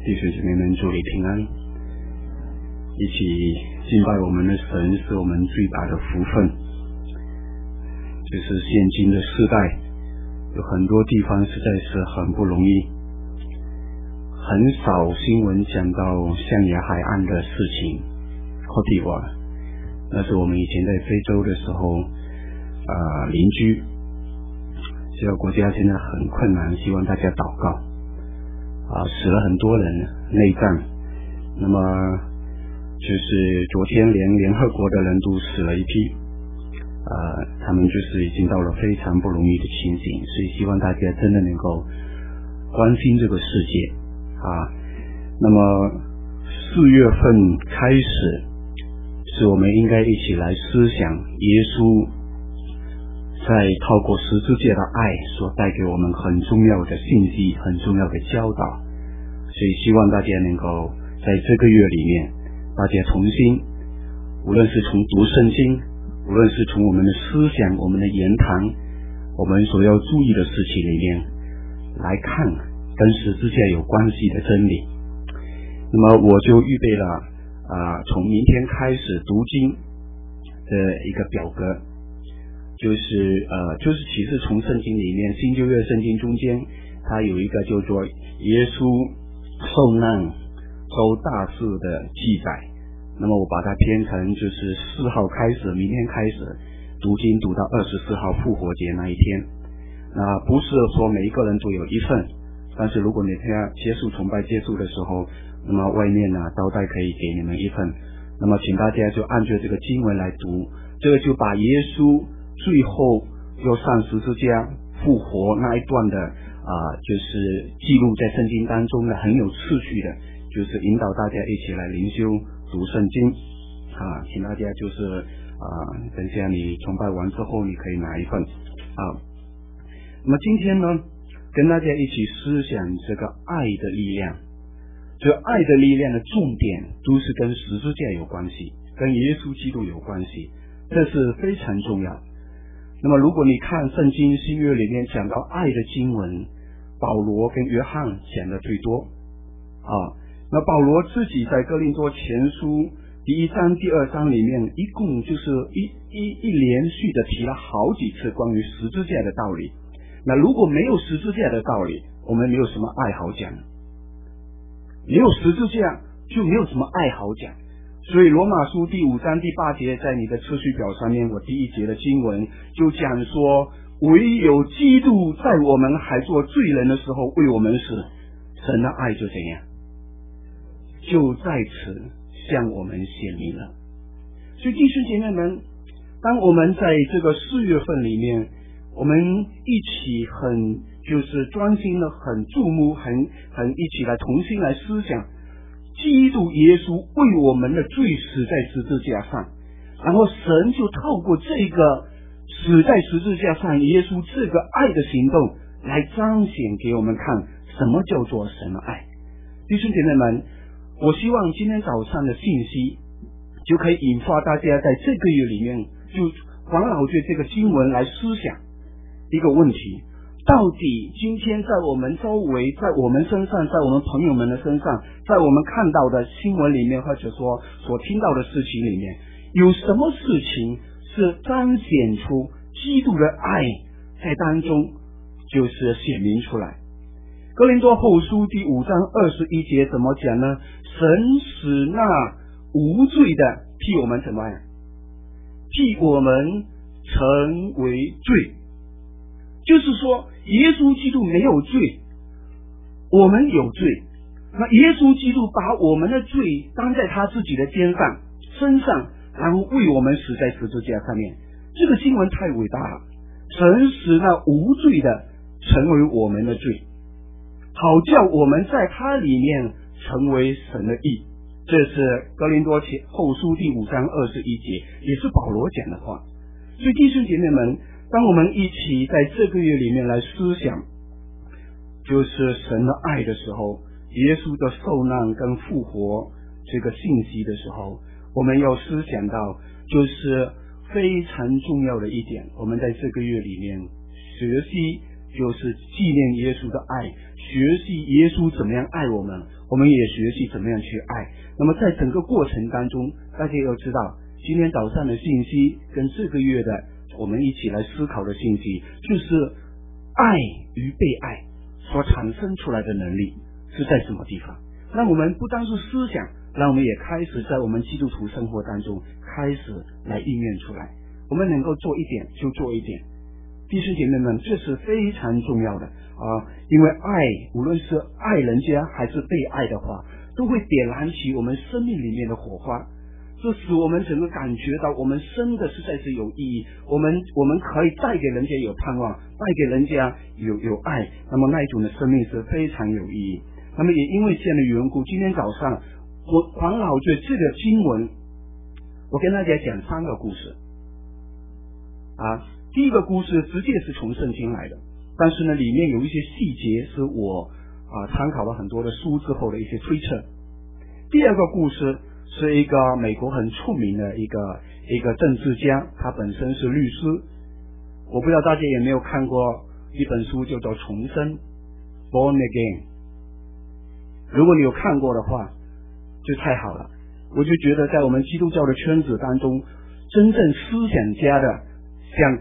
弟兄姐妹们，祝你平安。一起敬拜我们的神是我们最大的福分。就是现今的世代，有很多地方实在是很不容易，很少新闻讲到象牙海岸的事情。科迪瓦，那是我们以前在非洲的时候邻居。这个国家现在很困难，希望大家祷告。死了很多人，内战。那么就是昨天连联合国的人都死了一批，他们就是已经到了非常不容易的情形，所以希望大家真的能够关心这个世界那么4月份开始，是我们应该一起来思想耶稣在透过十字架的爱所带给我们很重要的信息，很重要的教导。所以希望大家能够在这个月里面，大家重新，无论是从读圣经，无论是从我们的思想，我们的言谈，我们所要注意的事情里面来看跟十字架有关系的真理。那么我就预备了从明天开始读经的一个表格，就是其实从圣经里面新旧约圣经中间，它有一个叫做耶稣受难受大事的记载。那么我把它编成就是4号开始，明天开始读经读到24号复活节那一天。那不是说每一个人都有一份，但是如果你天结束崇拜结束的时候，那么外面招待可以给你们一份。那么请大家就按照这个经文来读，这个就把耶稣最后又上十字架复活那一段的就是记录在圣经当中的，很有次序的，就是引导大家一起来灵修读圣经请大家就是等一下你崇拜完之后你可以拿一份那么今天呢，跟大家一起思想这个爱的力量。这个爱的力量的重点都是跟十字架有关系，跟耶稣基督有关系，这是非常重要。那么如果你看圣经新约里面讲到爱的经文，保罗跟约翰讲的最多那保罗自己在哥林多前书第1章第2章里面，一共就是一连续的提了好几次关于十字架的道理。那如果没有十字架的道理，我们没有什么爱好讲，没有十字架就没有什么爱好讲。所以罗马书第5章第8节在你的次序表上面，我第1节的经文就讲说，唯有基督在我们还做罪人的时候为我们死，神的爱就怎样，就在此向我们显明了。所以弟兄姐妹们，当我们在这个4月份里面，我们一起很就是专心的很注目，很一起来重新来思想基督耶稣为我们的罪死在十字架上，然后神就透过这个死在十字架上耶稣这个爱的行动来彰显给我们看什么叫做神的爱。弟兄姐妹们，我希望今天早上的信息就可以引发大家在这个月里面就环绕着这个经文来思想一个问题，到底今天在我们周围，在我们身上，在我们朋友们的身上，在我们看到的新闻里面，或者说所听到的事情里面，有什么事情是彰显出基督的爱在当中就是显明出来。哥林多后书第5章21节怎么讲呢？神使那无罪的替我们怎么样？替我们成为罪。就是说耶稣基督没有罪，我们有罪，那耶稣基督把我们的罪担在他自己的肩上身上，然后为我们死在十字架上面。这个经文太伟大了，神使那无罪的成为我们的罪，好叫我们在他里面成为神的义。这是哥林多后书第5章21节，也是保罗讲的话。所以弟兄姐妹们，当我们一起在这个月里面来思想就是神的爱的时候，耶稣的受难跟复活这个信息的时候，我们要思想到就是非常重要的一点，我们在这个月里面学习就是纪念耶稣的爱，学习耶稣怎么样爱我们，我们也学习怎么样去爱。那么在整个过程当中，大家要知道，今天早上的信息跟这个月的我们一起来思考的信息，就是爱与被爱所产生出来的能力是在什么地方。让我们不单是思想，让我们也开始在我们基督徒生活当中开始来应验出来。我们能够做一点就做一点，弟兄姐妹们，这是非常重要的因为爱，无论是爱人家还是被爱的话，都会点燃起我们生命里面的火花，这使我们整个感觉到我们生的实在是有意义，我们可以带给人家有盼望，带给人家有爱，那么那一种的生命是非常有意义。那么也因为这样的缘故，今天早上黄老觉这个经文，我跟大家讲3个故事第一个故事直接是从圣经来的，但是呢里面有一些细节是我参考了很多的书之后的一些推测。第二个故事是一个美国很出名的一个政治家，他本身是律师。我不知道大家有没有看过一本书叫做《重生》 Born Again， 如果你有看过的话就太好了。我就觉得在我们基督教的圈子当中，真正思想家的像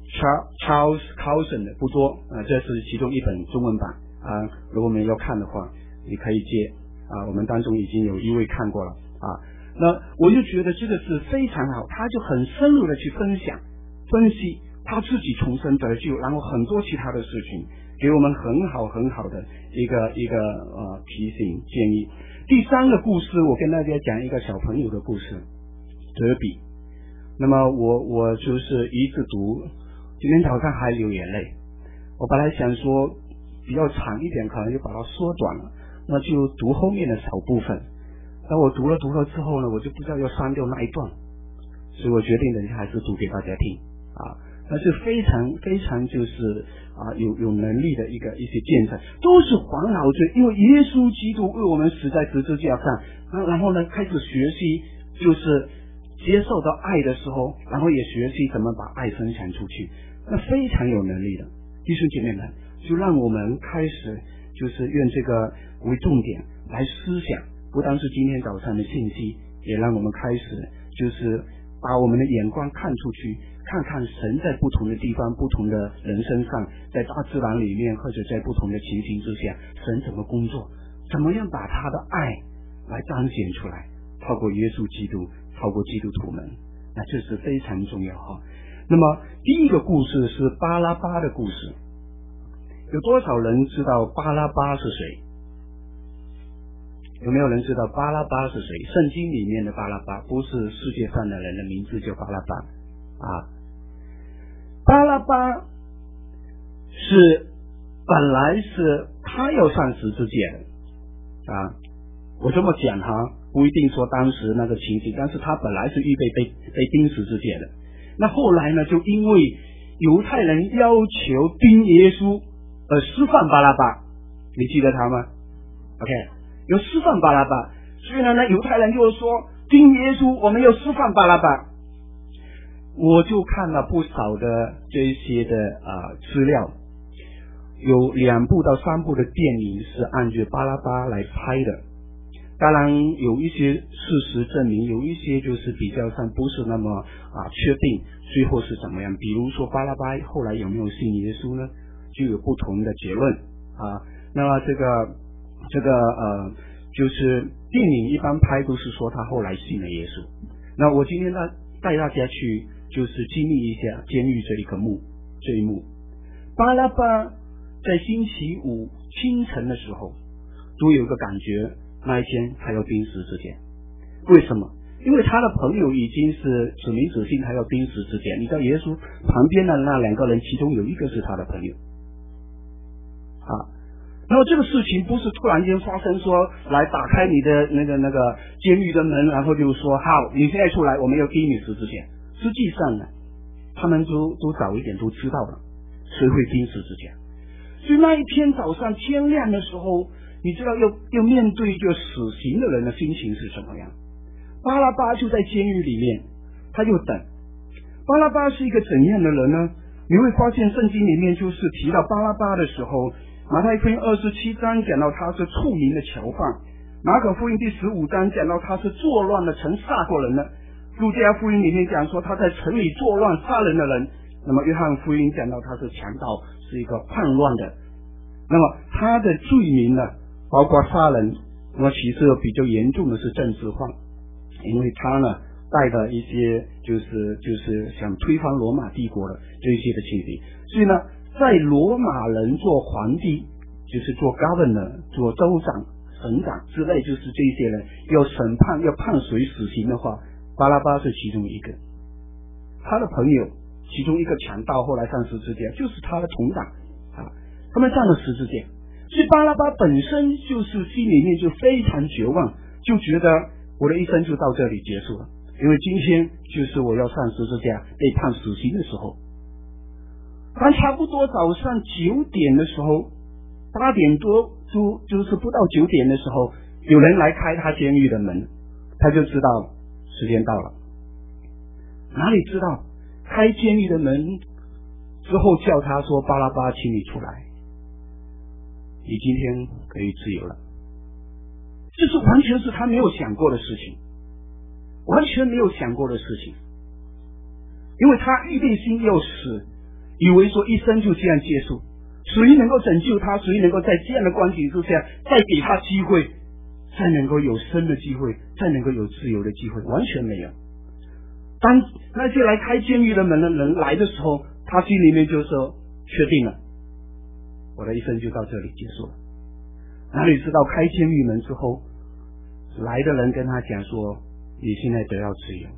Charles Colson 的不多这是其中一本中文版如果我们要看的话你可以借我们当中已经有一位看过了那我就觉得这个是非常好，他就很深入的去分析他自己重生得救，然后很多其他的事情，给我们很好的一个提醒建议。第3个故事，我跟大家讲一个小朋友的故事，德比。那么我就是一直读，今天早上还流眼泪。我本来想说比较长一点，可能就把它缩短了，那就读后面的小部分。那我读了之后呢，我就不知道要删掉那一段，所以我决定等一下还是读给大家听那是非常就是有能力的一些见证，都是黄老觉因为耶稣基督为我们死在十字架上，然后呢开始学习就是接受到爱的时候，然后也学习怎么把爱分享出去，那非常有能力的弟兄姐妹们，就让我们开始就是用这个为重点来思想，不单是今天早上的信息，也让我们开始就是把我们的眼光看出去，看看神在不同的地方，不同的人身上，在大自然里面或者在不同的情形之下，神怎么工作，怎么样把他的爱来彰显出来，透过耶稣基督，透过基督徒们，那这是非常重要那么第一个故事是巴拉巴的故事，有多少人知道巴拉巴是谁？有没有人知道巴拉巴是谁？圣经里面的巴拉巴，不是世界上的人的名字叫巴拉巴巴拉巴是本来是他要上十字架的我这么讲不一定说当时那个情景，但是他本来是预备被钉十字架的。那后来呢，就因为犹太人要求钉耶稣而释放巴拉巴，你记得他吗 ？OK， 有释放巴拉巴，所以呢，犹太人就说钉耶稣，我们要释放巴拉巴。我就看了不少的这些的资料，有2部到3部的电影是按照巴拉巴来拍的。当然有一些事实证明，有一些就是比较上不是那么确定最后是怎么样。比如说巴拉巴后来有没有信耶稣呢，就有不同的结论那么这个就是电影一般拍都是说他后来信了耶稣。那我今天带大家去就是经历一下监狱这一幕。巴拉巴在星期5清晨的时候都有一个感觉，那一天他要钉十字架。为什么？因为他的朋友已经是指名指姓他要钉十字架。你知道耶稣旁边的那2个人，其中有一个是他的朋友然后这个事情不是突然间发生，说来打开你的那个监狱的门，然后就说好，你现在出来，我们要钉你十字架。实际上呢，他们都早一点都知道了谁会钉十字架。所以那一天早上天亮的时候，你知道要面对就死刑的人的心情是什么样？巴拉巴就在监狱里面，他就等。巴拉巴是一个怎样的人呢？ 你会发现圣经里面就是提到巴拉巴的时候，马太福音27章讲到他是出名的囚犯，马可福音第15章讲到他是作乱的曾杀过人的，路加福音里面讲说他在城里作乱杀人的人，那么约翰福音讲到他是强盗，是一个叛乱的。那么他的罪名呢，包括杀人，那么其实比较严重的是政治犯，因为他呢带的一些就是想推翻罗马帝国的这些的情形，所以呢在罗马人做皇帝，就是做 governor 做州长省长之类，就是这些人要审判要判谁死刑的话，巴拉巴是其中一个。他的朋友其中一个强盗后来上十字架，就是他的同党啊，他们上了十字架。所以巴拉巴本身就是心里面就非常绝望，就觉得我的一生就到这里结束了，因为今天就是我要上十字架被判死刑的时候。当差不多早上9点的时候，8点多就是不到9点的时候，有人来开他监狱的门，他就知道时间到了。哪里知道开监狱的门之后叫他说，巴拉巴，请你出来，你今天可以自由了。这是完全是他没有想过的事情，完全没有想过的事情，因为他预备心要死，以为说一生就这样结束，谁能够拯救他，谁能够在这样的光景之下再给他机会，再能够有生的机会，再能够有自由的机会，完全没有。当那些来开监狱的门的人来的时候，他心里面就说确定了，我的一生就到这里结束了。哪里知道开监狱门之后，来的人跟他讲说，你现在得到自由。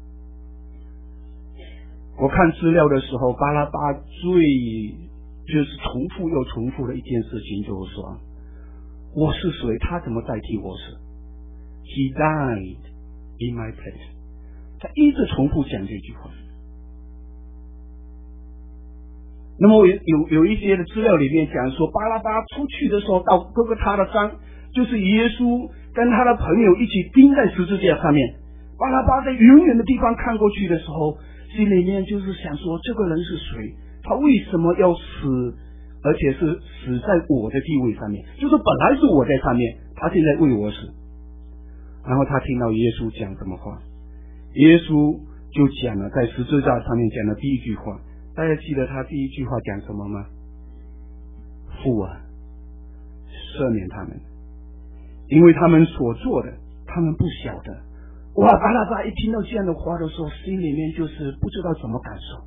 我看资料的时候，巴拉巴最就是重复又重复的一件事情就是说，我是谁，他怎么代替我死？ He died in my place。 他一直重复讲这句话。那么有一些的资料里面讲说，巴拉巴出去的时候到哥哥他的山，就是耶稣跟他的朋友一起钉在十字架上面。巴拉巴在远远的地方看过去的时候，心里面就是想说，这个人是谁？他为什么要死？而且是死在我的地位上面，就是本来是我在上面，他现在为我死。然后他听到耶稣讲什么话？耶稣就讲了，在十字架上面讲的第一句话，大家记得他第一句话讲什么吗？父啊，赦免他们，因为他们所做的，他们不晓得。哇，巴拉巴一听到这样的话的时候，心里面就是不知道怎么感受。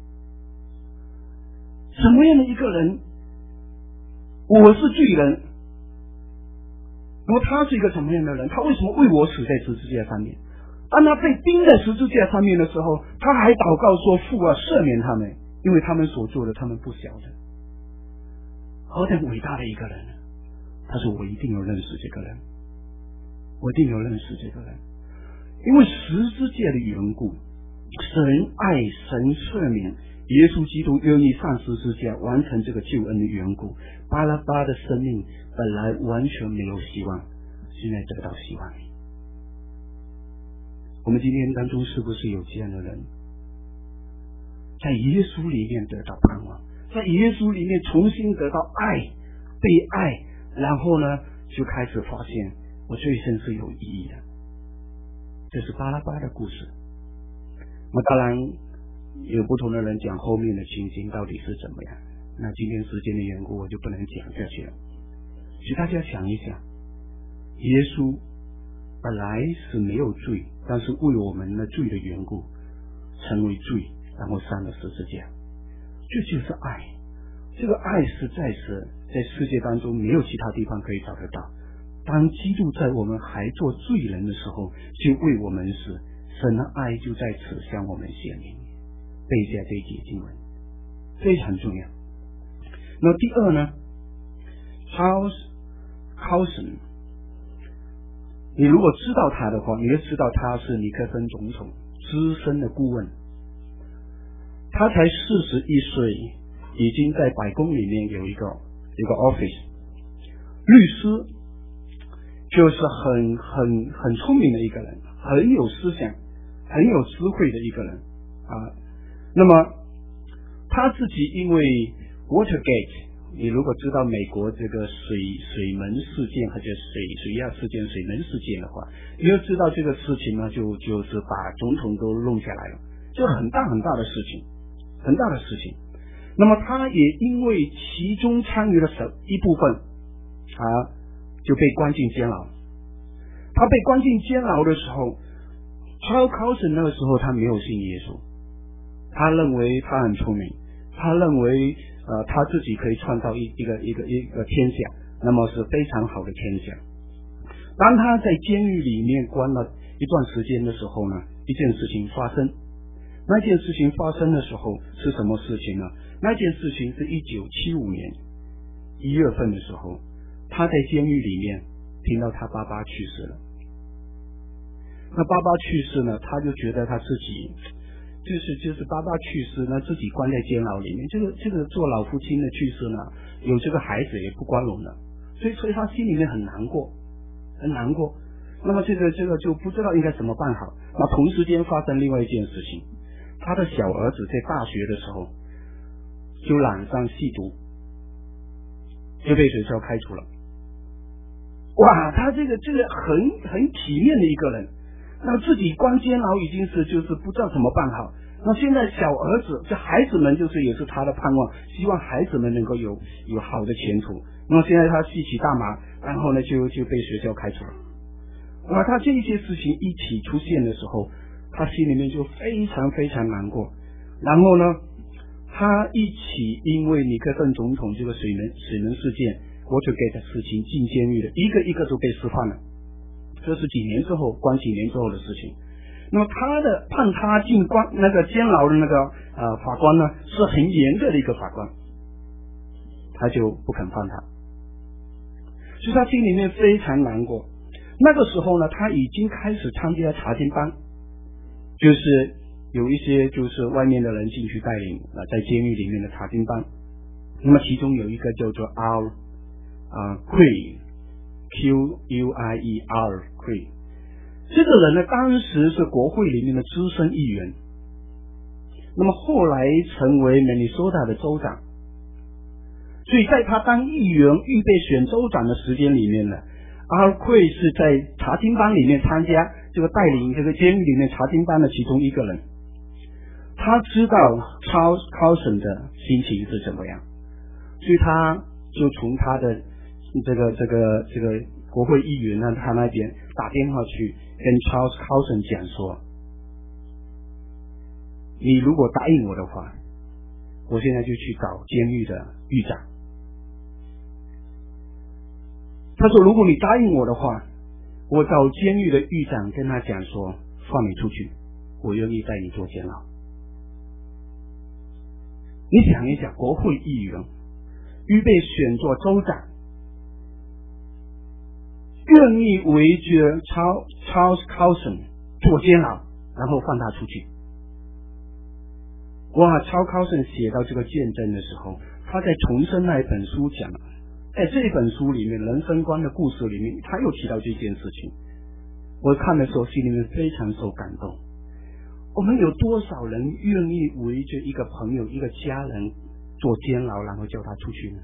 什么样的一个人？我是罪人，那么他是一个什么样的人？他为什么为我死在十字架上面？当他被钉在十字架上面的时候，他还祷告说，父啊，赦免他们，因为他们所做的他们不晓得。何等伟大的一个人！他说我一定要认识这个人，我一定要认识这个人，因为十字架的缘故，神爱神赦免，耶稣基督愿意上十字架完成这个救恩的缘故，巴拉巴的生命本来完全没有希望，现在得到希望。我们今天当中是不是有这样的人，在耶稣里面得到盼望，在耶稣里面重新得到爱，被爱，然后呢就开始发现我这一生是有意义的。这是巴拉巴的故事。那当然有不同的人讲后面的情形到底是怎么样，那今天时间的缘故我就不能讲下去了。所以大家想一想，耶稣本来是没有罪，但是为我们的罪的缘故成为罪，然后上了十字架。这就是爱，这个爱实在是在世界当中没有其他地方可以找得到。当基督在我们还做罪人的时候就为我们死，神的爱就在此向我们显明。背下这一节经文非常重要。那第二呢， Charles Colson， 你如果知道他的话，你就知道他是尼克森总统资深的顾问。他才41岁，已经在白宫里面有一个 office。 律师就是很聪明的一个人，很有思想，很有智慧的一个人啊。那么他他自己因为 Watergate， 你如果知道美国这个水门事件或者水压事件、水门事件的话，你就知道这个事情呢，就是把总统都弄下来了，这很大很大的事情，很大的事情。那么他也因为其中参与了一部分，就被关进监牢。他被关进监牢的时候 ，Charles Colson 那个时候他没有信耶稣，他认为他很聪明，他认为他自己可以创造一个天下，那么是非常好的天下。当他在监狱里面关了一段时间的时候呢，一件事情发生。那件事情发生的时候是什么事情呢？那件事情是1975年1月份的时候，他在监狱里面听到他爸爸去世了。那爸爸去世呢，他就觉得他自己就是爸爸去世，那自己关在监牢里面，这个做老父亲的去世呢，有这个孩子也不光荣了，所以他心里面很难过，很难过。那么这个就不知道应该怎么办好。那同时间发生另外一件事情，他的小儿子在大学的时候就染上吸毒，就被学校开除了。哇，他这个很体面的一个人，那自己关监牢已经就是不知道怎么办好。那现在小儿子这孩子们也是他的盼望，希望孩子们能够有好的前途。那么现在他吸起大麻，然后呢就被学校开除了。那他这些事情一起出现的时候，他心里面就非常非常难过。然后呢，他一起因为尼克森总统这个水门事件，Watergate的事情进监狱的，一个都被释放了。这是几年之后的事情。那么判他进那个监牢的那个法官呢，是很严格的一个法官，他就不肯放他，所以他心里面非常难过。那个时候呢，他已经开始参加查经班，就是有一些就是外面的人进去带领在监狱里面的查经班。那么其中有一个叫做 Quay Queer Quay， 这个人呢，当时是国会里面的资深议员，那么后来成为 Minnesota 的州长。所以在他当议员预备选州长的时间里面呢，Quay是在查经班里面参加这个带领这个监狱里面查经班的其中一个人。他知道 Charles Colson 的心情是怎么样，所以他就从他的这个国会议员呢，他那边打电话去跟 Charles Colson 讲说，你如果答应我的话，我现在就去找监狱的狱长。他说如果你答应我的话，我找监狱的狱长跟他讲说，放你出去，我愿意带你坐监牢。你想一想，国会议员预备选做州长，愿意围着 Charles Colson 坐监牢，然后放他出去。哇 Charles Colson 写到这个见证的时候，他在重生那一本书讲，在这本书里面人生观的故事里面，他又提到这件事情。我看的时候心里面非常受感动。我们有多少人愿意围着一个朋友一个家人坐监牢，然后叫他出去呢？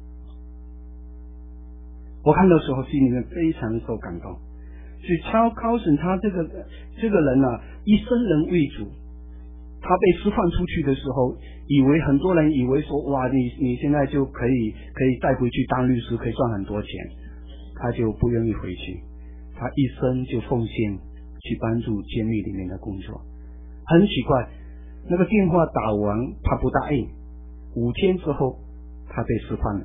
我看的时候心里面非常受感动。所以 Charles Colson 他这个人呢，以生人为主。他被释放出去的时候，很多人以为说，哇，你现在就可以带回去当律师，可以赚很多钱。他就不愿意回去，他一生就奉献去帮助监狱里面的工作。很奇怪，那个电话打完他不答应，5天之后他被释放了。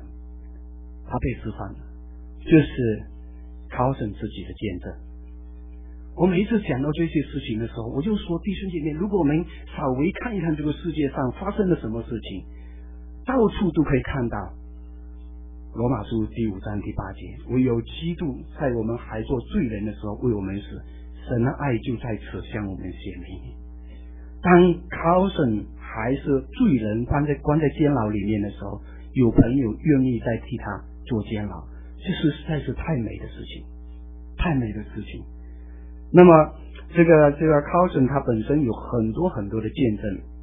这是 Colson 自己的见证。我每一次讲到这些事情的时候，我就说，弟兄姐妹，如果我们稍微看一看这个世界上发生了什么事情，到处都可以看到罗马书第5章第8节，唯有基督在我们还做罪人的时候为我们死，神的爱就在此向我们显明。当 Colson 还是罪人关在监牢里面的时候，有朋友愿意再替他做监牢，这是实在是太美的事情。那么这个 Colson 他本身有很多很多的见证，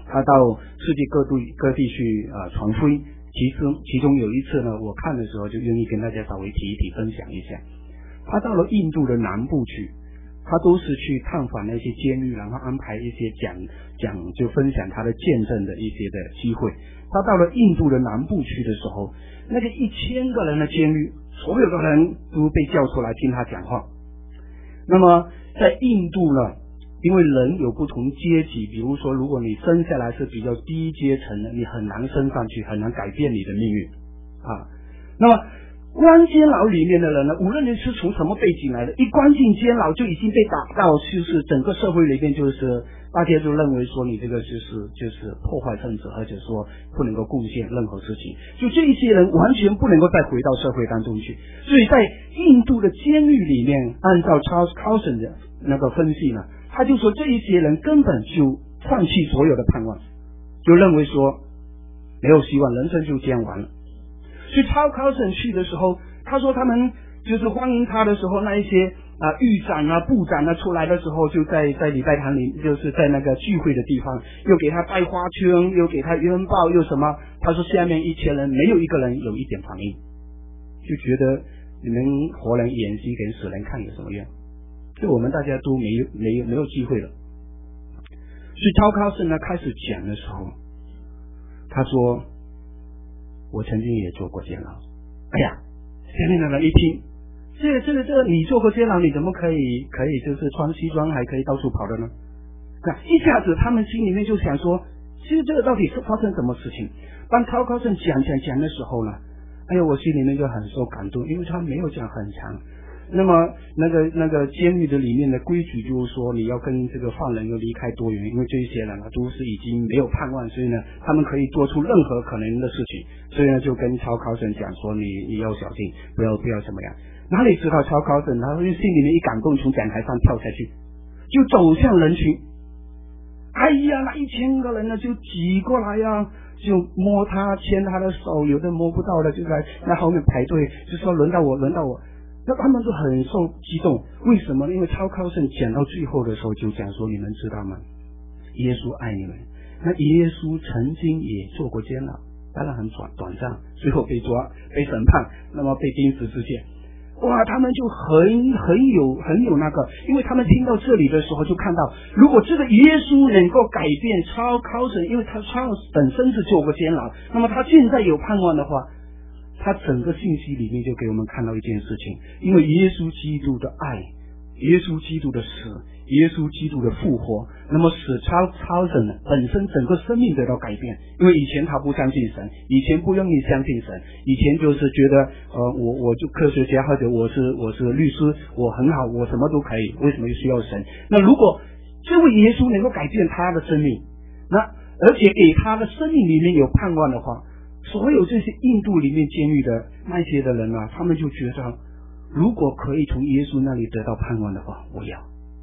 他到世界各地去传福音。其中有一次呢，我看的时候就愿意跟大家稍微提一提分享一下。他到了印度的南部去，他都是去探访那些监狱，然后安排一些讲就分享他的见证的一些的机会。他到了印度的南部去的时候，那个1000个人的监狱，所有的人都被叫出来听他讲话。那么在印度呢，因为人有不同阶级，比如说如果你生下来是比较低阶层的，你很难升上去，很难改变你的命运啊。那么关监牢里面的人呢，无论你是从什么背景来的，一关进监牢就已经被打到，就是整个社会里面就是大家就认为说你这个就是破坏分子，而且说不能够贡献任何事情，就这一些人完全不能够再回到社会当中去。所以在印度的监狱里面，按照 Charles Carlson 的那个分析呢，他就说这一些人根本就放弃所有的盼望，就认为说没有希望，人生就这样完了。所以 Charles Carlson 去的时候，他说他们就是欢迎他的时候，那一些狱长部长出来的时候，就在礼拜堂里，就是在那个聚会的地方，又给他带花圈，又给他拥抱，又什么。他说下面1000人没有一个人有一点反应，就觉得你们活人演戏给死人看有什么用？所以我们大家都没有机会了。所以 Charles Carlson 呢开始讲的时候，他说我曾经也做过监牢。哎呀，下面的人一听，这你做过监牢，你怎么可以就是穿西装还可以到处跑的呢？那一下子他们心里面就想说，其实这个到底是发生什么事情？当 Charles Carlson 讲的时候呢，哎呀，我心里面就很受感动，因为他没有讲很长。那么那个监狱的里面的规矩就是说，你要跟这个犯人要离开多远，因为这些人都是已经没有盼望，所以呢他们可以做出任何可能的事情，所以呢就跟Charles Carlson讲说，你要小心，不要怎么样。哪里知道Charles Carlson他心里面一感动，从讲台上跳下去，就走向人群。哎呀，那1000个人呢就挤过来呀，就摸他，牵他的手，有的摸不到的就在那后面排队，就说轮到我。那他们就很受激动，为什么？因为Charles Carlson讲到最后的时候就讲说，你们知道吗？耶稣爱你们。那耶稣曾经也做过监牢，当然很短暂，最后被抓、被审判，那么被钉十字架。哇，他们就很有那个，因为他们听到这里的时候就看到，如果这个耶稣能够改变Charles Carlson，因为他Charles本身是做过监牢，那么他现在有盼望的话，他整个信息里面就给我们看到一件事情，因为耶稣基督的爱，耶稣基督的死，耶稣基督的复活，那么使Charles Carlson本身整个生命得到改变。因为以前他不相信神，以前不愿意相信神，以前就是觉得我就科学家，或者我是律师，我很好，我什么都可以，为什么需要神？那如果这位耶稣能够改变他的生命，那而且给他的生命里面有盼望的话，所有这些印度里面监狱的那些的人他们就觉得，如果可以从耶稣那里得到盼望的话，我要。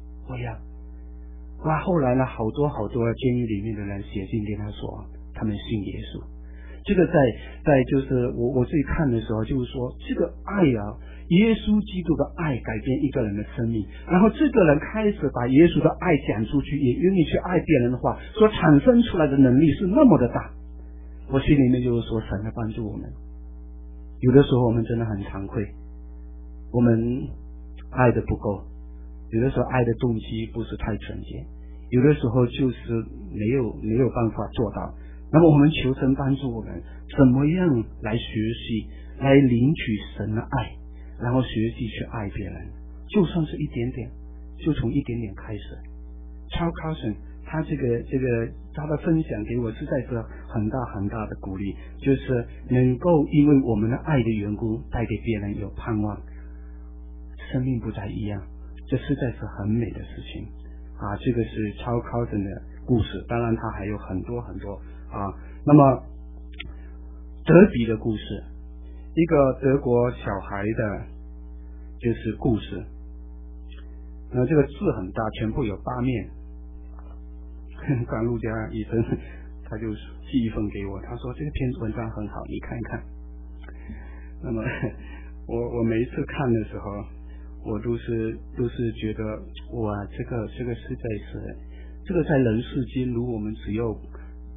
哇，后来呢，好多监狱里面的人写信跟他说，他们信耶稣。这个在就是我自己看的时候，就是说这个爱耶稣基督的爱改变一个人的生命，然后这个人开始把耶稣的爱讲出去，也愿意去爱别人的话，所产生出来的能力是那么的大。我心里面就是说，神来帮助我们。有的时候我们真的很惭愧，我们爱的不够，有的时候爱的动机不是太纯洁，有的时候就是没有办法做到。那么我们求神帮助我们，怎么样来学习，来领取神的爱，然后学习去爱别人，就算是一点点，就从一点点开始。Charles Carlson他这个他的分享给我实在是很大的鼓励，就是能够因为我们的爱的缘故带给别人有盼望，生命不再一样，这实在是很美的事情这个是Charles Carlson的故事，当然他还有很多那么德比的故事，一个德国小孩的就是故事，这个字很大，全部有8面。管路家医生他就寄一份给我，他说这篇文章很好，你看一看。那么我每一次看的时候，我都是觉得哇，这个实在是，这个在人世间，如果我们只要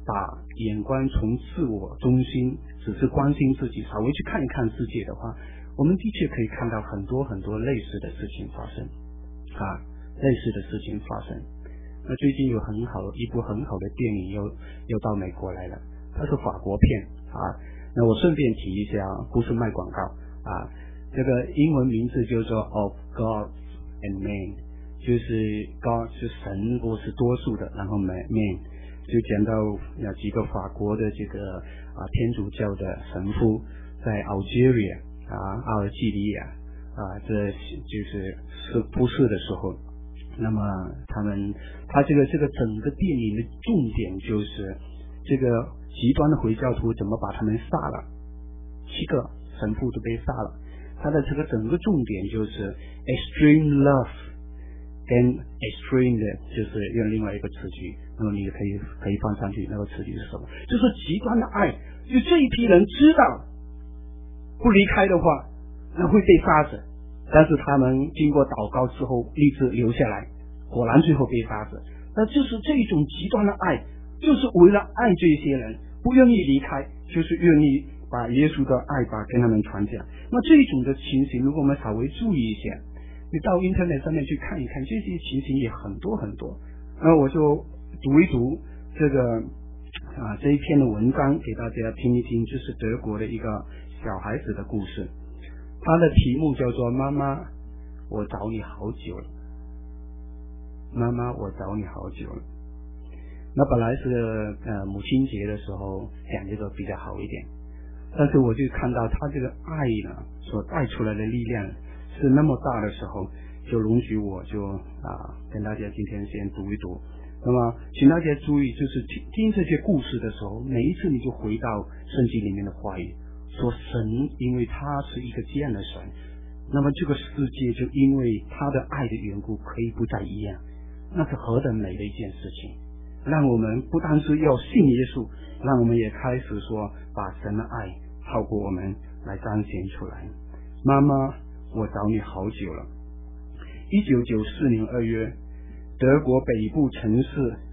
把眼光从自我中心，只是关心自己，稍微去看一看世界的话，我们的确可以看到很多很多类似的事情发生类似的事情发生。那最近有一部很好的电影又到美国来了，它是法国片那我顺便提一下，不是卖广告这个英文名字就说 Of God and Man， 就是 God 是神，或是多数的，然后 Man 就讲到几个法国的这个天主教的神父在 Algeria 阿尔及利亚这就是不是的时候，那么他这个整个电影的重点就是这个极端的回教徒怎么把他们杀了，7个神父都被杀了。他的这个整个重点就是 extreme love 跟 extreme 的，就是用另外一个词句，那么你可以放上去，那个词句是什么？就是极端的爱。就这一批人知道不离开的话，那会被杀死，但是他们经过祷告之后立志留下来，果然最后被杀死。那就是这种极端的爱，就是为了爱这些人，不愿意离开，就是愿意把耶稣的爱跟他们传讲。那这种的情形，如果我们稍微注意一下，你到 internet 上面去看一看，这些情形也很多很多。那我就读一读这一篇的文章给大家听一听，就是德国的一个小孩子的故事，他的题目叫做妈妈我找你好久了。妈妈我找你好久了。那本来是母亲节的时候讲这个比较好一点，但是我就看到他这个爱呢所带出来的力量是那么大的时候，就容许我就跟大家今天先读一读。那么请大家注意，就是听这些故事的时候，每一次你就回到圣经里面的话语，说神因为他是一个这样的神，那么这个世界就因为他的爱的缘故可以不再一样，那是何等美的一件事情。让我们不单是要信耶稣，让我们也开始说把神的爱透过我们来彰显出来。妈妈我找你好久了。1994年2月，德国北部城市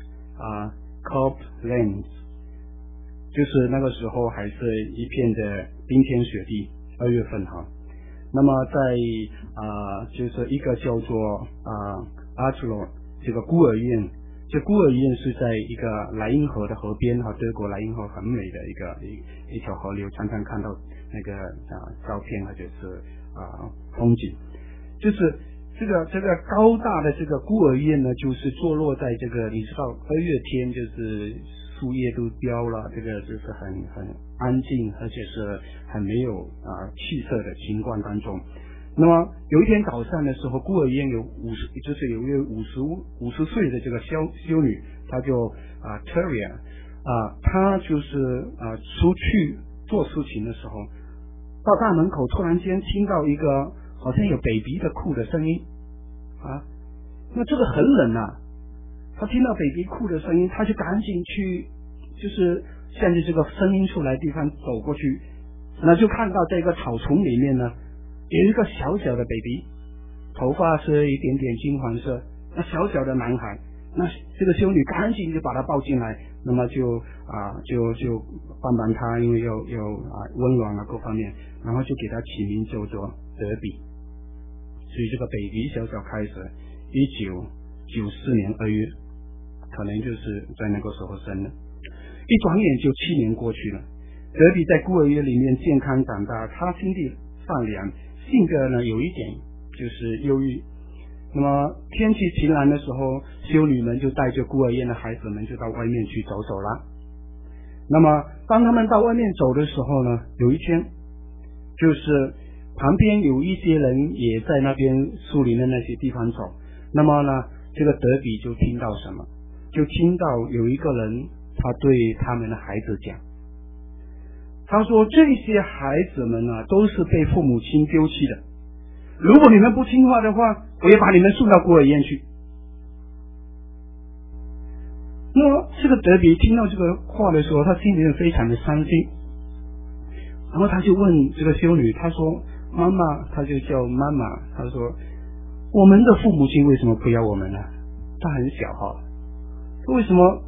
Koblenz， 就是那个时候还是一片的冰天雪地，2月份那么在就是一个叫做阿兹罗这个孤儿院，这孤儿院是在一个莱茵河的河边德国莱茵河很美的一条河流，常常看到那个照片或者是风景。就是这个高大的这个孤儿院呢，就是坐落在这个你知道2月天就是树叶都凋了，这个就是很安静，而且是很没有气色的情况当中。那么有一天早上的时候，孤儿院有有一位50岁的这个修女，她就Terry她就是出去做事情的时候，到大门口突然间听到一个好像有 baby 的哭的声音那这个很冷他听到 baby 哭的声音，他就赶紧去就是向着这个声音出来的地方走过去，那就看到这个草丛里面呢有一个小小的 baby， 头发是一点点金黄色，那小小的男孩，那这个修女赶紧就把他抱进来，那么就帮他，因为有温暖各方面，然后就给他起名叫做德比。所以这个 baby 小小开始1994年2月，可能就是在那个时候生的。一转眼就7年过去了，德比在孤儿院里面健康长大，他心地善良，性格呢有一点就是忧郁。那么天气晴朗的时候，修女们就带着孤儿院的孩子们就到外面去走走了。那么当他们到外面走的时候呢，有一天就是旁边有一些人也在那边树林的那些地方走，那么呢这个德比就听到什么，就听到有一个人他对他们的孩子讲，他说这些孩子们都是被父母亲丢弃的，如果你们不听话的话，我也把你们送到孤儿院去。那么这个德比听到这个话的时候，他心里非常的伤心，然后他就问这个修女，他说妈妈，他就叫妈妈，他说我们的父母亲为什么不要我们呢？他很小为什么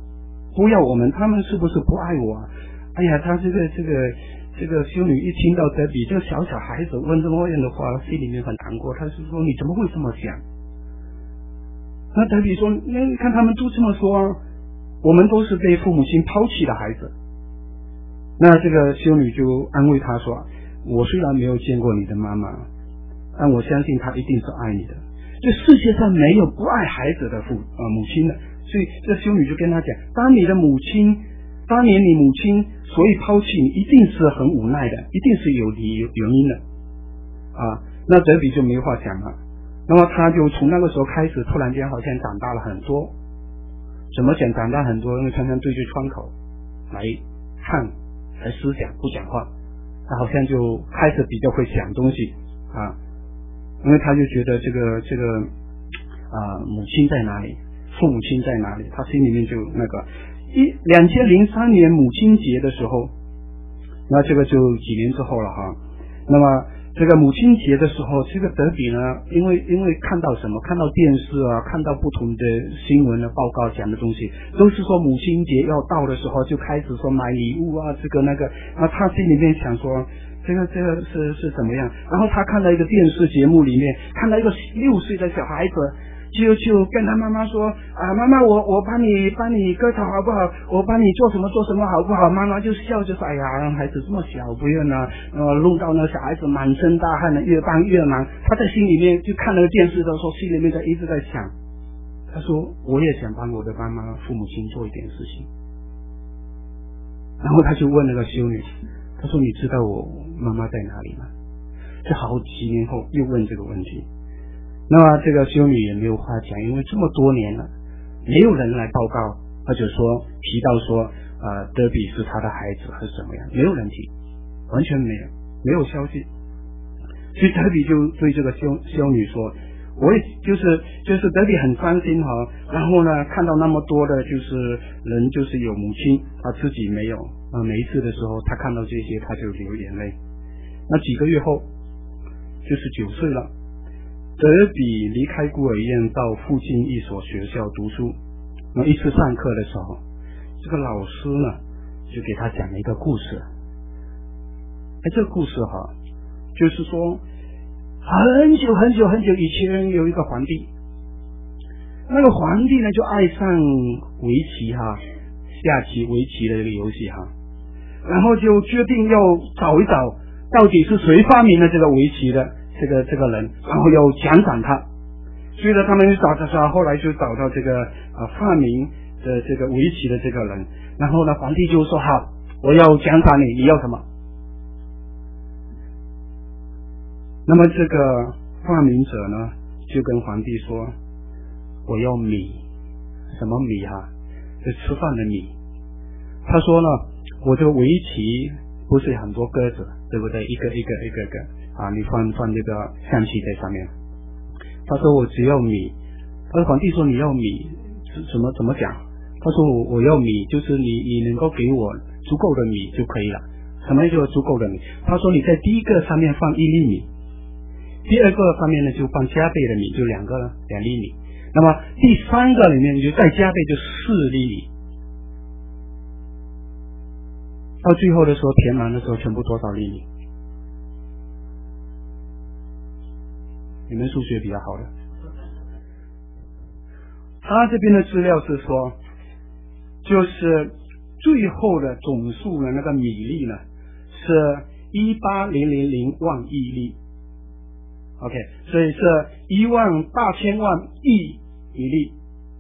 不要我们，他们是不是不爱我啊？哎呀，他这个修女一听到德比这个小孩子问这么样的话，心里面很难过。他是说你怎么会这么想？那德比说，你看他们都这么说，我们都是被父母亲抛弃的孩子。那这个修女就安慰他说，我虽然没有见过你的妈妈，但我相信她一定是爱你的。这世界上没有不爱孩子的母亲的。所以这修女就跟他讲，当年你母亲所以抛弃你，一定是很无奈的，一定是有原因的啊。那德比就没话讲了。那么他就从那个时候开始，突然间好像长大了很多。怎么讲长大很多？因为常常对着窗口来看，来思想，不讲话，他好像就开始比较会想东西啊。因为他就觉得这个母亲在哪里，父母亲在哪里，他心里面就那个。2003年母亲节的时候，那这个就几年之后了哈。那么这个母亲节的时候，这个德比呢，因为看到什么，看到电视啊，看到不同的新闻的报告讲的东西，都是说母亲节要到的时候就开始说买礼物啊，这个那个。那他心里面想说，这个是怎么样？然后他看到一个电视节目里面，看到一个6岁的小孩子。就跟他妈妈说啊，妈妈，我帮你割草好不好？我帮你做什么好不好？妈妈就笑着说，哎呀，孩子这么小，不用呢，弄到那小孩子满身大汗的，越帮越忙。他在心里面就看那个电视的时候，心里面一直在想，他说我也想帮我的妈妈父母亲做一点事情。然后他就问那个修女，他说你知道我妈妈在哪里吗？这好几年后又问这个问题。那么这个修女也没有话讲，因为这么多年了，没有人来报告，或者说提到说德比是他的孩子还是怎么样，没有人提，完全没有消息。所以德比就对这个修女说，我也就是德比很伤心哈。然后呢，看到那么多的就是人就是有母亲，他自己没有每一次的时候他看到这些他就流眼泪。那几个月后就是9岁了。德比离开孤儿院到附近一所学校读书。那一次上课的时候，这个老师呢就给他讲了一个故事。这个故事哈，就是说很久很久很久以前有一个皇帝，那个皇帝呢就爱上围棋哈，下棋围棋的这个游戏哈，然后就决定要找一找到底是谁发明了这个围棋的这个人，然后要奖赏他。所以呢，他们就找，后来就找到这个发明的这个围棋的这个人。然后呢，皇帝就说好，我要奖赏你，你要什么？那么这个发明者呢，就跟皇帝说，我要米。什么米哈？是吃饭的米。他说呢，我这个围棋不是很多鸽子，对不对？一个你放这个象棋在上面。他说我只要米。他说皇帝说你要米怎么讲？他说我要米，就是你能够给我足够的米就可以了。什么叫足够的米？他说你在第一个上面放1粒米，第二个上面呢就放加倍的米，就2粒米。那么第3个里面你就再加倍，就4粒米。到最后的时候填满的时候全部多少粒米？你们数学比较好的，他这边的资料是说，就是最后的总数的那个米粒呢是18000万亿粒 ，OK， 所以是18000万亿米粒。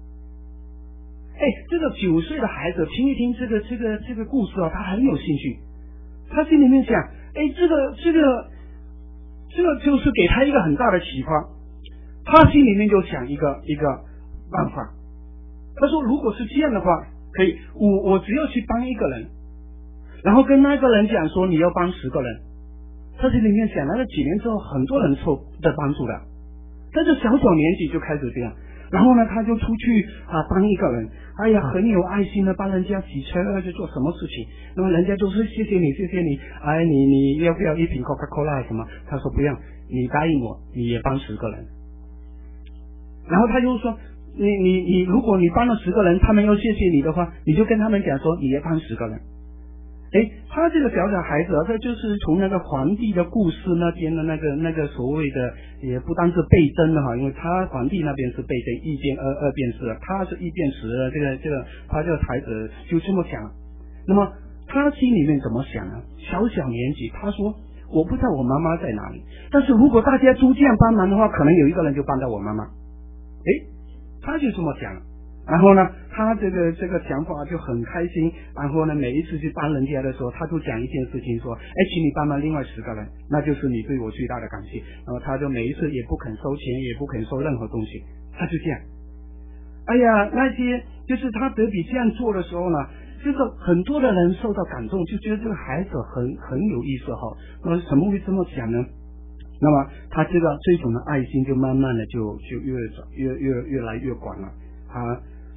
这个9岁的孩子听一听这个故事啊，他很有兴趣，他心里面想，这个就是给他一个很大的启发。他心里面就想一个办法。他说，如果是这样的话，可以，我只要去帮一个人，然后跟那个人讲说你要帮10个人。他心里面想，那个几年之后很多人受的帮助的，但是小年纪就开始这样。然后呢，他就出去帮一个人，很有爱心的帮人家洗车，就做什么事情。那么人家就说谢谢你，你要不要一瓶 Coca-Cola 什么？他说不要，你答应我，你也帮10个人。然后他就说， 如果你帮了10个人，他们要谢谢你的话，你就跟他们讲说你也帮10个人。他这个小孩子他就是从那个皇帝的故事那边的那个所谓的，也不单是倍增的哈，因为他皇帝那边是倍增1变2，2变4，他是1变10，他这个孩子就这么想。那么他心里面怎么想呢？小年纪，他说我不知道我妈妈在哪里，但是如果大家都这样帮忙的话，可能有一个人就帮到我妈妈。他就这么想。然后呢，他这个想法就很开心。然后呢，每一次去帮人家的时候，他都讲一件事情说，请你帮忙另外10个人，那就是你对我最大的感谢。然后他就每一次也不肯收钱，也不肯收任何东西，他就这样。那些就是他德比这样做的时候呢，就是很多的人受到感动，就觉得这个孩子很有意思哈。那怎么会这么想呢？那么他这种的爱心就慢慢的就越来越广了。他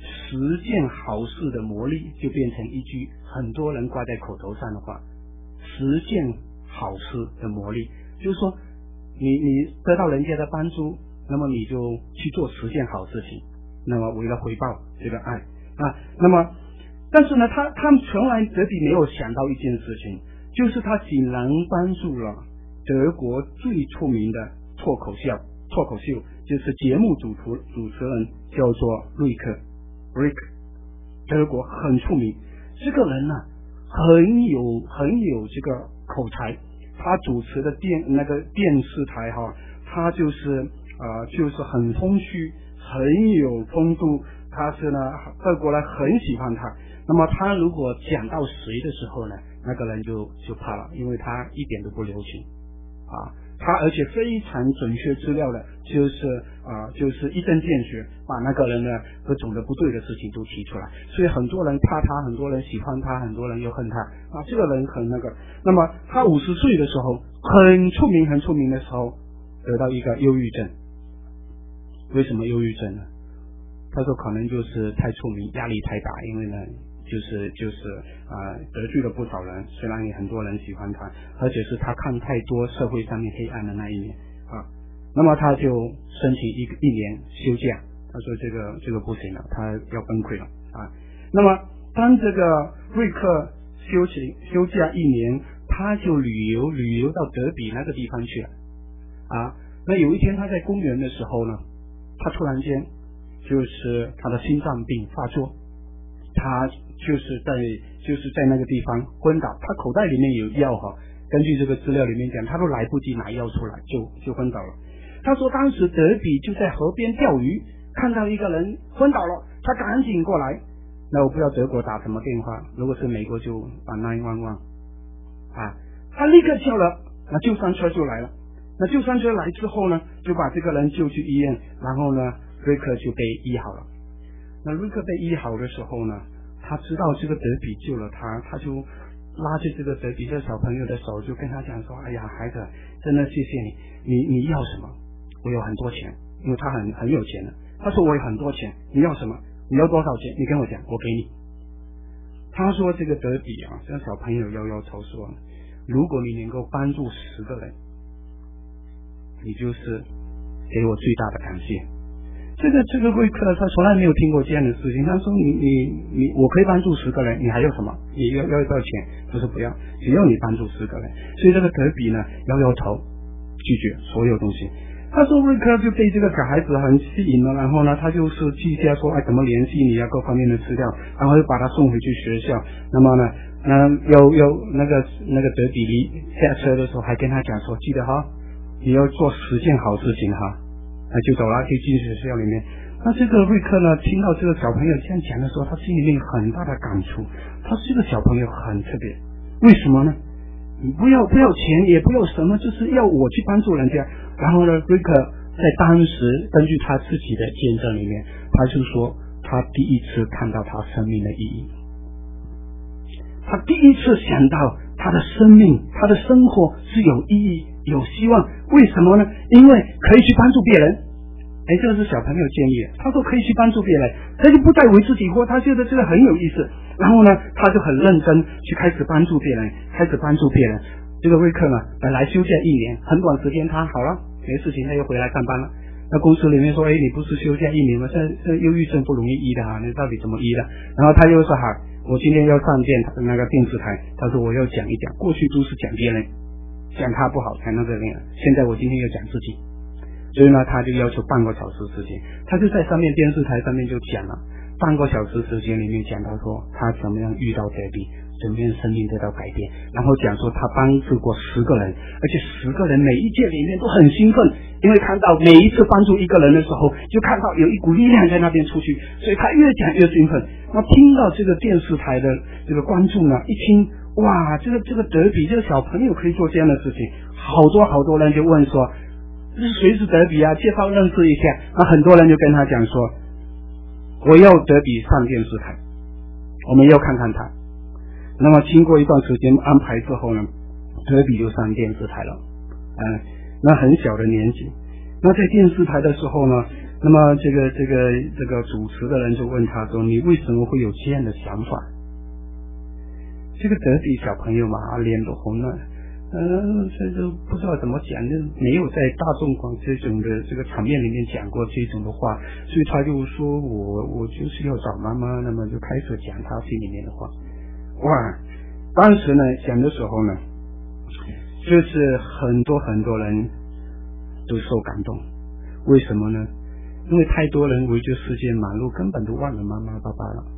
10件好事的魔力就变成一句很多人挂在口头上的话，10件好事的魔力，就是说你得到人家的帮助，那么你就去做10件好事情，那么为了回报这个爱那么但是呢，他们从来德比没有想到一件事情，就是他竟然帮助了德国最出名的脱口秀，就是节目主持人叫做瑞克，德国很出名。这个人呢，很有这个口才，他主持的电视台哈，他就是很风趣，很有风度。他是呢，德国人很喜欢他。那么他如果讲到谁的时候呢，那个人就怕了，因为他一点都不留情他而且非常准确资料的，就是一针见血，把那个人的各种的不对的事情都提出来。所以很多人怕他，很多人喜欢他，很多人又恨他这个人很那个。那么他50岁的时候，很出名的时候，得到一个忧郁症。为什么忧郁症呢？他说可能就是太出名，压力太大，因为呢得罪了不少人，虽然也很多人喜欢他，而且是他看太多社会上面黑暗的那一面那么他就申请一年休假，他说这个不行了，他要崩溃了那么当这个瑞克休假1年，他就旅游到德比那个地方去了那有一天他在公园的时候呢，他突然间就是他的心脏病发作，他就是在那个地方昏倒，他口袋里面有药根据这个资料里面讲，他都来不及拿药出来就昏倒了。他说当时德比就在河边钓鱼，看到一个人昏倒了，他赶紧过来。那我不知道德国打什么电话，如果是美国就打911他立刻叫了，那救伤车就来了。那救伤车来之后呢，就把这个人救去医院，然后呢瑞克就被医好了。那瑞克被医好的时候呢，他知道这个德比救了他，他就拉着这个德比这小朋友的手，就跟他讲说，哎呀孩子，真的谢谢你要什么？我有很多钱，因为他很有钱的。他说我有很多钱，你要什么？你要多少钱？你跟我讲，我给你。他说这个德比这个小朋友摇头说，如果你能够帮助10个人，你就是给我最大的感谢。这个瑞克他从来没有听过这样的事情。他说你我可以帮助10个人，你还要什么？你要多少钱？他说不要，只要你帮助10个人。所以这个德比呢摇头拒绝所有东西。他说瑞克就被这个小孩子很吸引了，然后呢他就是记下说怎么联系你各方面的资料，然后又把他送回去学校。那么呢有那个德比下车的时候还跟他讲说，记得你要做10件好事情就走了，就进学校里面。那这个瑞克呢，听到这个小朋友这样讲的时候，他心里面有很大的感触。他这个小朋友很特别，为什么呢？你不要钱，也不要什么，就是要我去帮助人家。然后呢，瑞克在当时根据他自己的见证里面，他就说他第一次看到他生命的意义，他第一次想到他的生命，他的生活是有意义有希望。为什么呢？因为可以去帮助别人。这个是小朋友建议，他说可以去帮助别人，他就不再为自己活，他觉得这个很有意思。然后呢他就很认真去开始帮助别人。这个瑞克呢本来休假1年，很短时间他好了，没事情他又回来上班了。 那公司里面说，你不是休假1年吗？这忧郁症不容易医的啊，你到底怎么医的？然后他就说好，我今天要上那个电视台，他说我要讲一讲，过去都是讲别人，讲他不好才那个人，现在我今天要讲自己，所以呢，他就要求半个小时时间，他就在上面电视台上面就讲了半个小时时间里面讲到说他怎么样遇到德比，怎么样生命得到改变，然后讲说他帮助过10个人，而且10个人每一届里面都很兴奋，因为看到每一次帮助一个人的时候，就看到有一股力量在那边出去，所以他越讲越兴奋。那听到这个电视台的这个观众呢，一听哇，这个德比这个小朋友可以做这样的事情，好多人就问说，谁是德比啊？介绍认识一下。那很多人就跟他讲说，我要德比上电视台，我们要看看他。那么经过一段时间安排之后呢，德比就上电视台了。那很小的年纪，那在电视台的时候呢，那么这个主持的人就问他说，你为什么会有这样的想法？这个德比小朋友嘛，脸都红了，这就不知道怎么讲，就没有在大众广这种的这个场面里面讲过这种的话，所以他就说我就是要找妈妈，那么就开始讲他心里面的话。哇，当时呢讲的时候呢，就是很多人都受感动。为什么呢？因为太多人围着世界忙碌，根本都忘了妈妈爸爸了。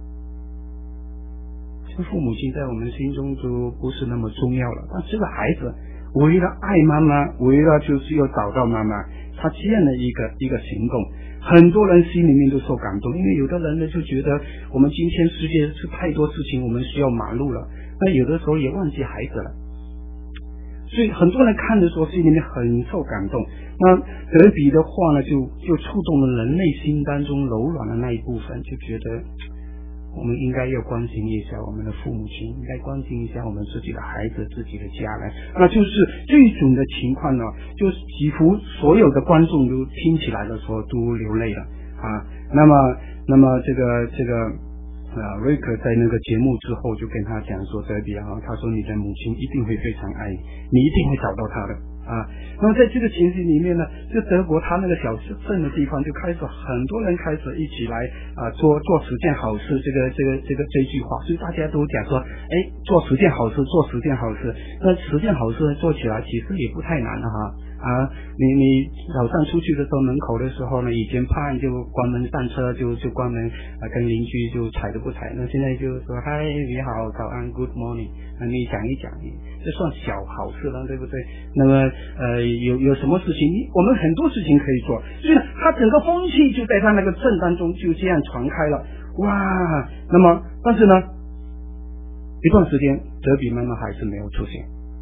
父母亲在我们心中就不是那么重要了，但这个孩子为了爱妈妈，为了就是要找到妈妈，他这样的一个行动，很多人心里面都受感动。因为有的人呢就觉得我们今天世界是太多事情我们需要忙碌了，那有的时候也忘记孩子了，所以很多人看的时候心里面很受感动。那德比的话呢就触动了人内心当中柔软的那一部分，就觉得我们应该要关心一下我们的父母亲，应该关心一下我们自己的孩子，自己的家人。那就是这种的情况呢，就几乎所有的观众都听起来的时候都流泪了啊。那么这个瑞克在那个节目之后就跟他讲说，德比啊，他说你的母亲一定会非常爱你，你一定会找到她的啊。那么在这个情形里面呢，就德国他那个小镇的地方就开始很多人开始一起来做10件好事这句话，所以大家都讲说，做10件好事，做10件好事。那10件好事做起来其实也不太难了哈。你早上出去的时候，门口的时候呢，以前怕就关门上车就关门跟邻居就踩都不踩，那现在就说嗨你好早安 good morning， 你讲一讲，这算小好事了，对不对？那么有什么事情，我们很多事情可以做，所以他整个风气就在他那个镇当中就这样传开了。哇，那么但是呢，一段时间德比妈妈还是没有出现。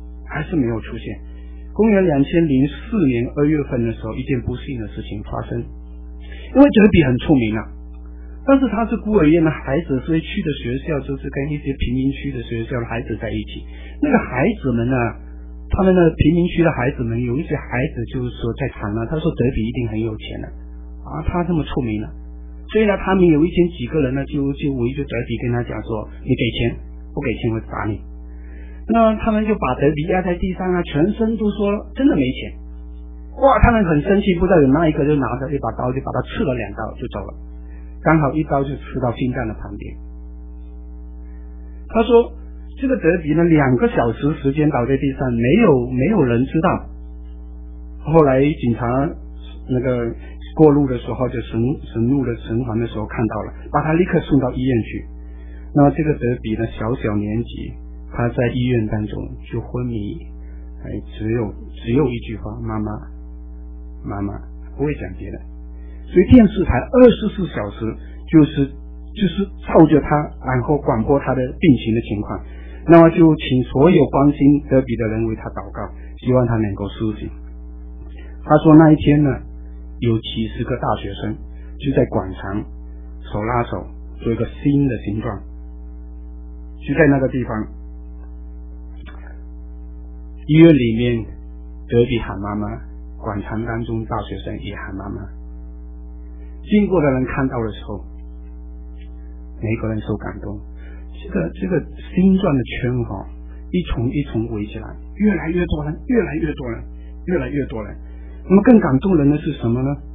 公元2004年2月份的时候，一件不幸的事情发生。因为德比很出名啊，但是他是孤儿院的孩子，所以去的学校就是跟一些贫民区的学校的孩子在一起。那个孩子们呢，他们的贫民区的孩子们有一些孩子就是说在谈了，他说德比一定很有钱了啊，他这么出名了，所以呢他们有一天几个人呢就围着德比跟他讲说，你给钱，不给钱我打你。那他们就把德比压在地上啊，全身都说真的没钱。哇，他们很生气，不知道有那一个就拿着一把刀就把他刺了2刀就走了，刚好一刀就刺到心脏的旁边。他说这个德比呢2个小时时间倒在地上，没有人知道。后来警察那个过路的时候，就神路的神环的时候看到了，把他立刻送到医院去。那么这个德比呢小年纪，他在医院当中就昏迷，只有一句话，妈妈，不会讲别的。所以电视台24小时就是照着他，然后广播他的病情的情况。那么就请所有关心德比的人为他祷告，希望他能够苏醒。他说那一天呢，有几十个大学生就在广场手拉手做一个新的形状，就在那个地方。医院里面德比喊妈妈，广场当中大学生也喊妈妈。经过的人看到的时候，每个人受感动。这个心转的圈一重一重围起来，越来越多人。那么更感动人的是什么呢？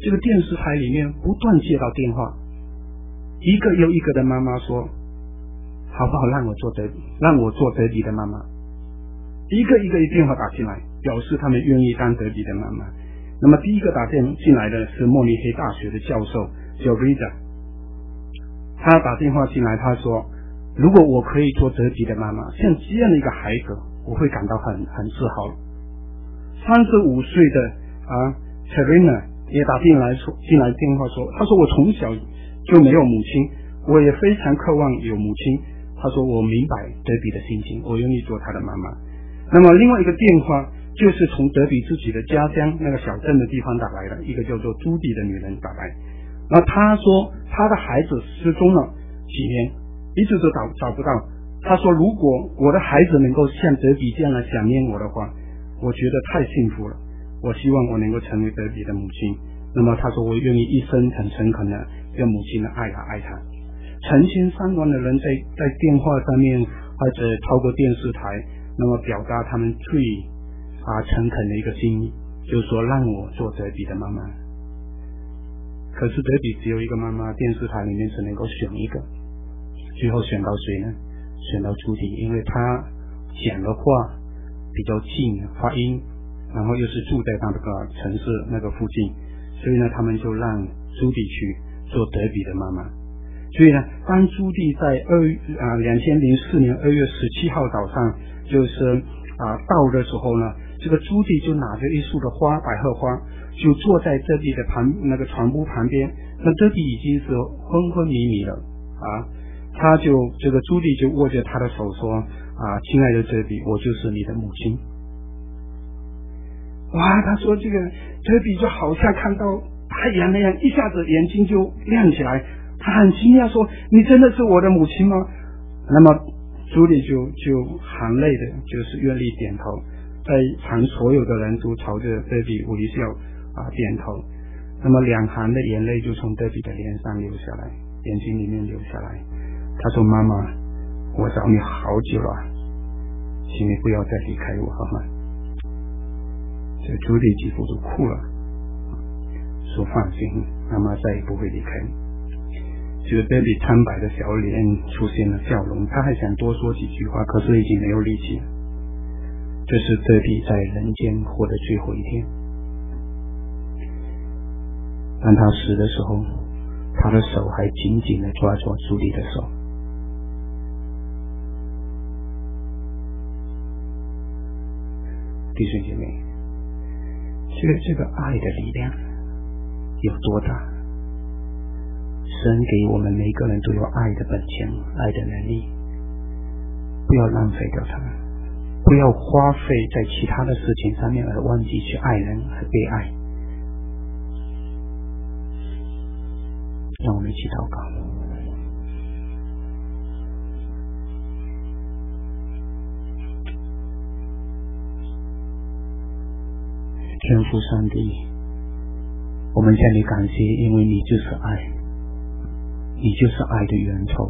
这个电视台里面不断接到电话，一个又一个的妈妈说，好不好让我做德比的妈妈，一个一个的电话打进来，表示他们愿意当德比的妈妈。那么第一个打进来的是慕尼黑大学的教授叫 Rita， 他打电话进来，他说，如果我可以做德比的妈妈，像这样的一个孩子，我会感到很自豪。35岁的Serena 也打进来电话说，他说我从小就没有母亲，我也非常渴望有母亲。他说我明白德比的心情，我愿意做他的妈妈。那么另外一个电话就是从德比自己的家乡那个小镇的地方打来的，一个叫做朱迪的女人打来。然后他说他的孩子失踪了几年，一直都找不到。他说如果我的孩子能够像德比这样来想念我的话，我觉得太幸福了，我希望我能够成为德比的母亲。那么他说我愿意一生很诚恳的用母亲的爱来爱他。成千上万的人在电话上面或者透过电视台，那么表达他们最诚恳的一个心意，就是说让我做德比的妈妈。可是德比只有一个妈妈，电视台里面只能够选一个，最后选到谁呢？选到朱迪，因为他讲的话比较近，发音，然后又是住在那个城市那个附近，所以呢他们就让朱迪去做德比的妈妈。所以呢，当朱迪在2004年2月17号早上就是到的时候呢，这个朱迪就拿着一束的花，百合花，就坐在德比的那个床铺旁边。那德比已经是昏昏迷迷了这个朱迪就握着他的手说，亲爱的德比，我就是你的母亲。哇，他说这个德比就好像看到太阳那样，一下子眼睛就亮起来，他很惊讶说，你真的是我的母亲吗？那么朱迪就含泪的就是愿意点头，在场所有的人都朝着德比微笑点头。那么两行的眼泪就从德比的脸上流下来，眼睛里面流下来。他说，妈妈，我找你好久了，请你不要再离开我好吗？这朱迪几乎都哭了，说放心，妈妈再也不会离开你。这个德比苍白的小脸出现了笑容，他还想多说几句话，可是已经没有力气了。这是德比在人间活的最后一天。当他死的时候，他的手还紧紧地抓住朱迪的手。弟兄姐妹，这个爱的力量有多大？神给我们每个人都有爱的本钱，爱的能力，不要浪费掉它，不要花费在其他的事情上面而忘记去爱人和被爱。让我们一起祷告。天父上帝，我们向你感谢，因为你就是爱，你就是爱的源头，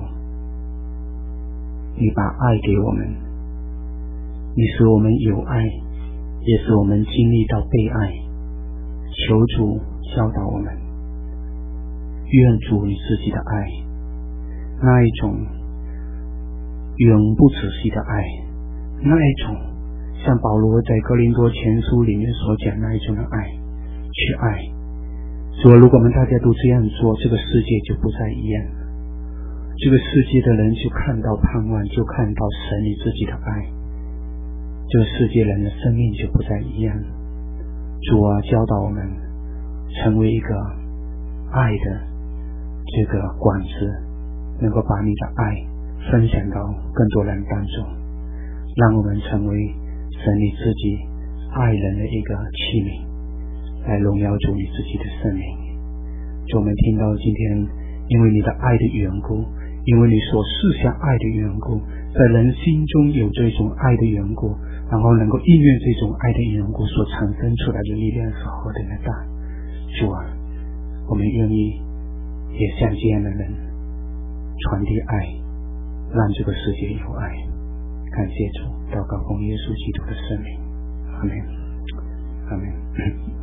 你把爱给我们，你使我们有爱，也使我们经历到被爱。求主教导我们，愿主你自己的爱，那一种永不止息的爱，那一种像保罗在哥林多前书里面所讲那一种的爱，去爱。说如果我们大家都这样做，这个世界就不再一样，这个世界的人就看到盼望，就看到神你自己的爱，这个世界人的生命就不再一样。主啊，教导我们成为一个爱的这个管子，能够把你的爱分享到更多人当中，让我们成为神你自己爱人的一个器皿，来荣耀主你自己的圣名。主，我们听到今天因为你的爱的缘故，因为你所示下爱的缘故，在人心中有这种爱的缘故，然后能够应验这种爱的缘故所产生出来的力量是何等的大。主啊，我们愿意也像这样的人传递爱，让这个世界有爱。感谢主，祷告奉耶稣基督的圣名，阿们，阿们。